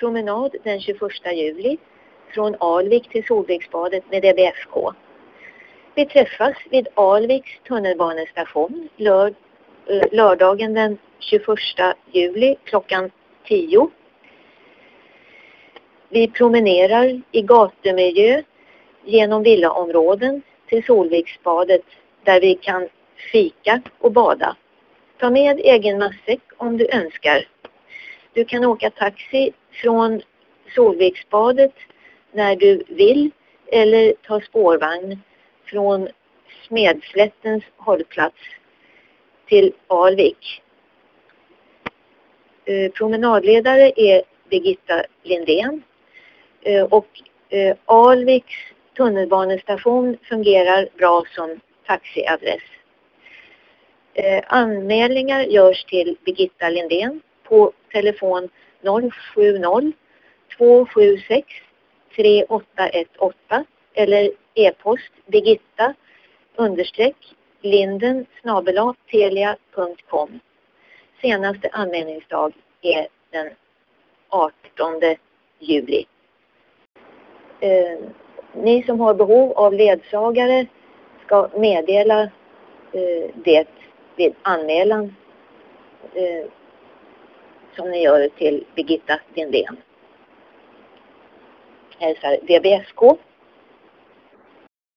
promenad den 21 juli från Alvik till Solviksbadet med DBFK. Vi träffas vid Alviks tunnelbanestation lördagen den 21 juli klockan 10. Vi promenerar i gatumiljö genom villaområden till Solviksbadet där vi kan fika och bada. Ta med egen matsäck om du önskar. Du kan åka taxi från Solviksbadet när du vill eller ta spårvagn från Smedslättens hållplats till Alvik. Promenadledare är Birgitta Lindén och Alviks tunnelbanestation fungerar bra som taxiadress. Anmälningar görs till Birgitta Lindén på telefon 070 276 3818 eller e-post birgitta_linden@telia.com. Senaste anmälningsdag är den 18 juli. Ni som har behov av ledsagare ska meddela det vid anmälan som ni gör till Birgitta Lindén. Hälsar DBFK.